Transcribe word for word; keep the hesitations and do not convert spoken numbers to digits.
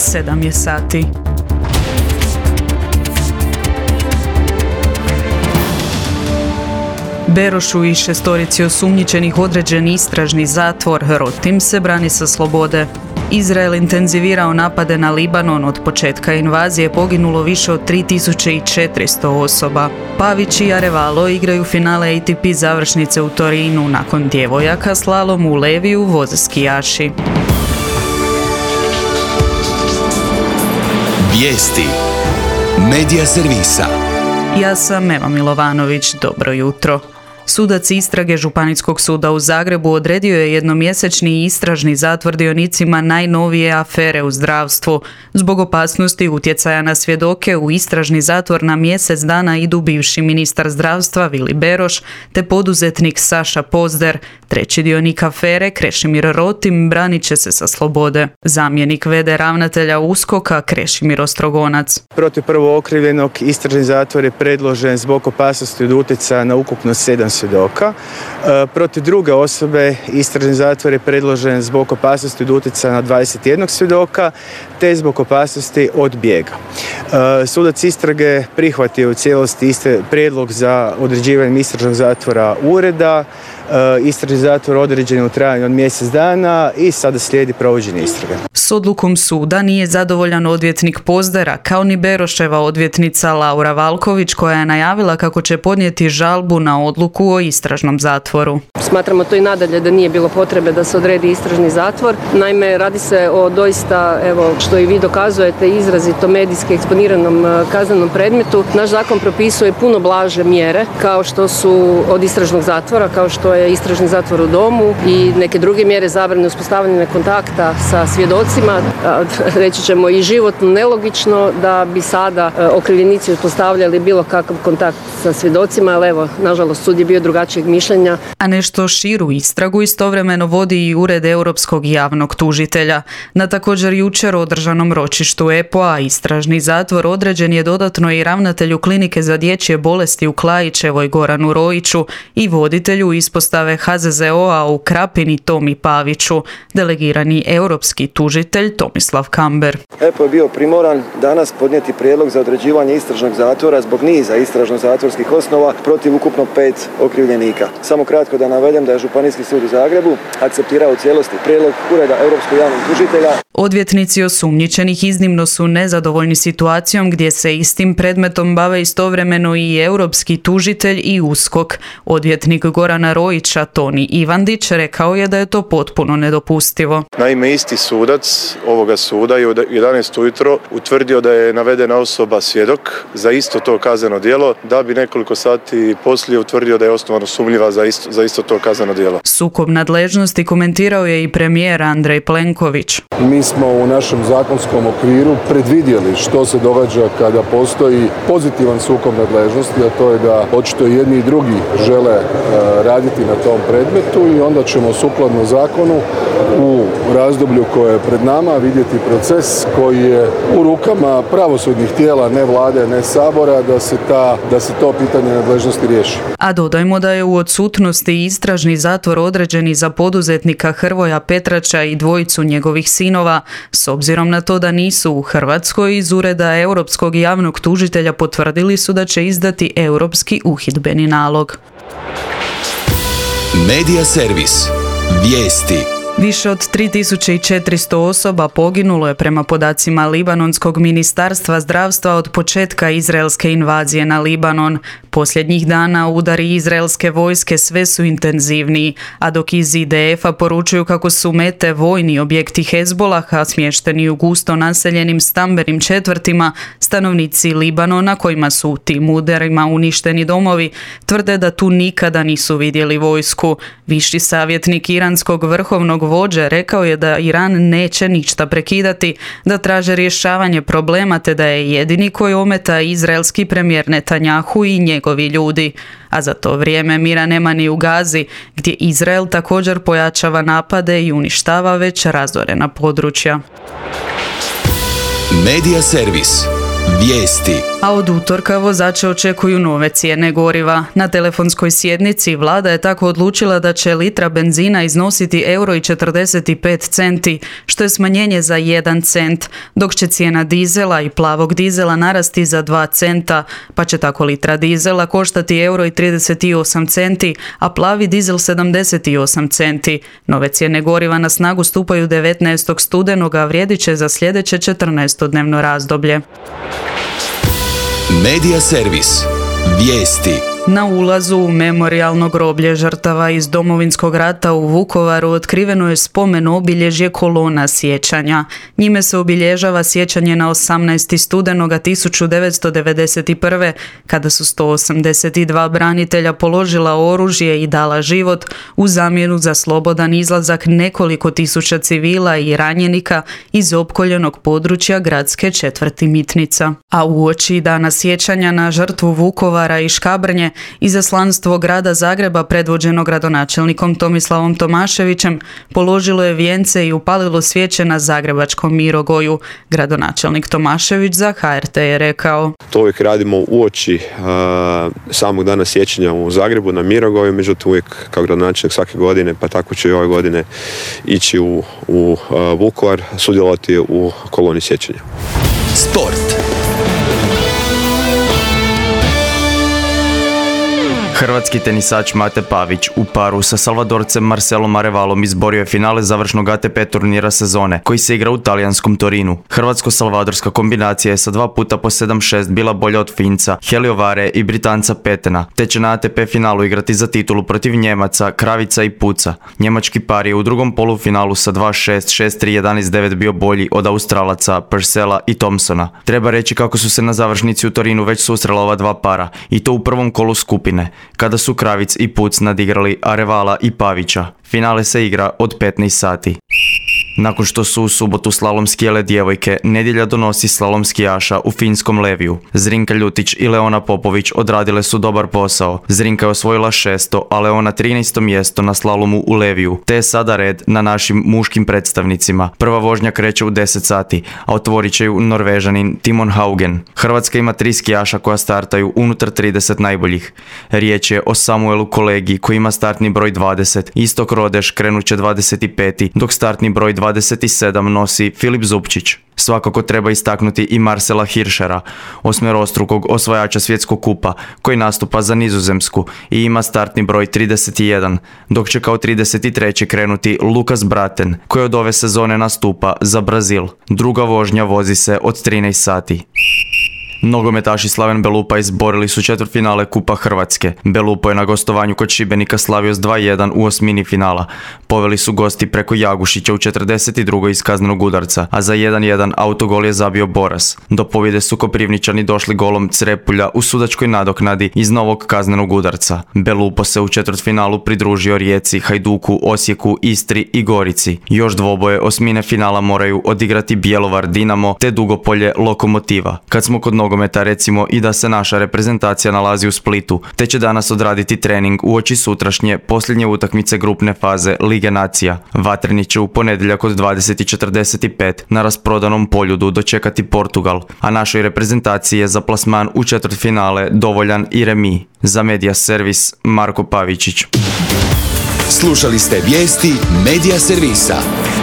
sedam je sati. Berošu i šestorici osumnjičenih određen istražni zatvor, Rotim se brani sa slobode. Izrael intenzivirao napade na Libanon, od početka invazije poginulo više od tri tisuće četiristo osoba. Pavić i Arevalo igraju finale A T P završnice u Torinu, nakon djevojaka slalom u Leviju voze skijaši. Vijesti Medija servisa. Ja sam Ema Milovanović, dobro jutro. Sudac istrage Županijskog suda u Zagrebu odredio je jednomjesečni istražni zatvor dionicima najnovije afere u zdravstvu. Zbog opasnosti utjecaja na svjedoke u istražni zatvor na mjesec dana idu bivši ministar zdravstva Vili Beroš te poduzetnik Saša Pozder. Treći dionik afere, Krešimir Rotim, branit će se sa slobode. Zamjenik v d ravnatelja USKOK-a Krešimir Ostrogonac. Protiv prvo okrivljenog istražni zatvor je predložen zbog opasnosti od utjecaja na ukupno sedam svjedoka. E, protiv druge osobe istražni zatvor je predložen zbog opasnosti od utjecaja na dvadeset jedan svjedoka te zbog opasnosti od bijega. E, sudac istrage prihvatio u cijelosti iste prijedlog za određivanje istražnog zatvora ureda. E, istražni zatvor određen je u trajanju od mjesec dana i sada slijedi provođenje istrage. S odlukom suda nije zadovoljan odvjetnik Pozdera, kao ni Beroševa odvjetnica Laura Valković, koja je najavila kako će podnijeti žalbu na odluku o istražnom zatvoru. Smatramo to i nadalje da nije bilo potrebe da se odredi istražni zatvor. Naime, radi se o doista, evo, što i vi dokazujete, izrazito medijski eksponiranom kaznenom predmetu. Naš zakon propisuje puno blaže mjere, kao što su od istražnog zatvora, kao što je istražni zatvor u domu i neke druge mjere zabrane uspostavljanja kontakta sa svjedocima. Reći ćemo i životno nelogično da bi sada okrivljenici uspostavljali bilo kakav kontakt sa svjedocima, ali evo, nažalost, sud je bio drugačijeg mišljenja. A nešto širu istragu istovremeno vodi i Ured Europskog javnog tužitelja. Na također jučer održanom ročištu E P O-a istražni zatvor određen je dodatno i ravnatelju klinike za dječje bolesti u Klajićevoj Goranu Rojiću i voditelju ispostave H Z Z O-a u Krapini Tomi Paviću. Delegirani europski tužitelj Tomislav Kamber. E P O je bio primoran danas podnijeti prijedlog za određivanje istražnog zatvora zbog niza istražno-zatvorskih osnova protiv ukupno pet okrivljenika. Samo kratko da navedem da je Županijski sud u Zagrebu akceptirao u cijelosti prijedlog Ureda Europskog javnog tužitelja. Odvjetnici osumnjičenih iznimno su nezadovoljni situacijom gdje se istim predmetom bave istovremeno i europski tužitelj i USKOK. Odvjetnik Gorana Rojića Toni Ivandić rekao je da je to potpuno nedopustivo. Naime, isti sudac ovoga suda je u jedanaest ujutro utvrdio da je navedena osoba svjedok za isto to kazneno djelo, da bi nekoliko sati poslije utvrdio da je osnovano sumnjiva za isto, za isto to kazneno djelo. Sukob nadležnosti komentirao je i premijer Andrej Plenković. Mi smo u našem zakonskom okviru predvidjeli što se događa kada postoji pozitivan sukob nadležnosti, a to je da očito jedni i drugi žele raditi na tom predmetu i onda ćemo sukladno zakonu u razdoblju koje je pred nama vidjeti proces koji je u rukama pravosudnih tijela, ne vlade, ne sabora, da se, ta, da se to pitanje nadležnosti riješi. A dodajmo da je u odsutnosti istražni zatvor određeni za poduzetnika Hrvoja Petrača i dvojicu njegovih sinova, s obzirom na to da nisu u Hrvatskoj. Iz Ureda Europskog javnog tužitelja potvrdili su da će izdati europski uhidbeni nalog. Medija servis. Vijesti. Više od tri tisuće četiristo osoba poginulo je prema podacima Libanonskog ministarstva zdravstva od početka izraelske invazije na Libanon. Posljednjih dana udari izraelske vojske sve su intenzivniji, a dok iz I D F-a poručuju kako su mete vojni objekti Hezbolaha smješteni u gusto naseljenim stambenim četvrtima, stanovnici Libanona, kojima su u tim udarima uništeni domovi, tvrde da tu nikada nisu vidjeli vojsku. Viši savjetnik iranskog vrhovnog vođe rekao je da Iran neće ništa prekidati, da traže rješavanje problema te da je jedini koji ometa izraelski premijer Netanjahu i njegovi ljudi. A za to vrijeme mira nema ni u Gazi, gdje Izrael također pojačava napade i uništava već razorena područja. Medija servis. Vijesti. A od utorka vozače očekuju nove cijene goriva. Na telefonskoj sjednici vlada je tako odlučila da će litra benzina iznositi euro i četrdeset pet centi, što je smanjenje za jedan cent, dok će cijena dizela i plavog dizela narasti za dva centa, pa će tako litra dizela koštati euro i trideset osam centi, a plavi dizel sedamdeset osam centi. Nove cijene goriva na snagu stupaju devetnaestog studenoga, a vrijedit će za sljedeće četrnaestodnevno razdoblje. Medija servis. Vijesti. Na ulazu u memorijalno groblje žrtava iz Domovinskog rata u Vukovaru otkriveno je spomen obilježje kolona sjećanja. Njime se obilježava sjećanje na osamnaestog studenoga tisuću devetsto devedeset prve. kada su sto osamdeset dva branitelja položila oružje i dala život u zamjenu za slobodan izlazak nekoliko tisuća civila i ranjenika iz opkoljenog područja gradske četvrti Mitnica. A uoči dana sjećanja na žrtvu Vukovara i Škabrnje, izaslanstvo grada Zagreba predvođeno gradonačelnikom Tomislavom Tomaševićem položilo je vijence i upalilo svijeće na zagrebačkom Mirogoju. Gradonačelnik Tomašević za H R T je rekao: To uvijek radimo uoči uh, samog dana sjećanja u Zagrebu na Mirogoju, međutim uvijek kao gradonačelnik svake godine, pa tako ću i ove godine ići u, u uh, Vukovar, sudjelovati u koloni sjećanja. Sport. Hrvatski tenisač Mate Pavić u paru sa Salvadorcem Marcelom Arevalom izborio je finale završnog A T P turnira sezone, koji se igra u talijanskom Torinu. Hrvatsko-salvadorska kombinacija je sa dva puta po sedam šest bila bolja od Finca, Heliovare i Britanca Petena, te će na A T P finalu igrati za titulu protiv Njemaca, Kravica i Puca. Njemački par je u drugom polufinalu sa dva šest, šest tri, jedanaest devet bio bolji od Australaca, Purcella i Thompsona. Treba reći kako su se na završnici u Torinu već susrela ova dva para, i to u prvom kolu skupine, kada su Kravic i Puc nadigrali Arevala i Pavića. Finale se igra od petnaest sati. Nakon što su u subotu slalom skijale djevojke, nedjelja donosi slalom skijaša u finskom Leviju. Zrinka Ljutić i Leona Popović odradile su dobar posao. Zrinka je osvojila šesto, a Leona trinaesto mjesto na slalomu u Leviju, te je sada red na našim muškim predstavnicima. Prva vožnja kreće u deset sati, a otvorit će ju Norvežanin Timon Haugen. Hrvatska ima tri skijaša koja startaju unutar trideset najboljih. Riječ je o Samuelu Kolegi koji ima startni broj dvadeset, Istok Rodeš krenut će dvadeset peti, dok startni broj dvadeset sedam nosi Filip Zupčić. Svakako treba istaknuti i Marcela Hirschera, osmerostrukog osvajača svjetskog kupa, koji nastupa za Nizozemsku i ima startni broj trideset jedan, dok će kao trideset treći krenuti Lukas Braten, koji od ove sezone nastupa za Brazil. Druga vožnja vozi se od trinaest sati. Nogometaši Slaven Belupa izborili su četvrtfinale Kupa Hrvatske. Belupo je na gostovanju kod Šibenika slavio s dva jedan u osmini finala. Poveli su gosti preko Jagušića u četrdeset drugoj iz kaznenog udarca, a za jedan jedan autogol je zabio Boras. Do pobjede su Koprivničani došli golom Crepulja u sudačkoj nadoknadi iz novog kaznenog udarca. Belupo se u četvrtfinalu pridružio Rijeci, Hajduku, Osijeku, Istri i Gorici. Još dvoboje osmine finala moraju odigrati Bjelovar, Dinamo te Dugopolje, Lokomotiva. Kad smo kod nogometa, recimo i da se naša reprezentacija nalazi u Splitu, te će danas odraditi trening uoči sutrašnje posljednje utakmice grupne faze Lige nacija. Vatreni će u ponedjeljak od dvadeset četrdeset pet na rasprodanom Poljudu dočekati Portugal, a našoj reprezentaciji je za plasman u četvrtfinale dovoljan i remi. Za Medija servis Marko Pavičić. Slušali ste vijesti Medija servisa.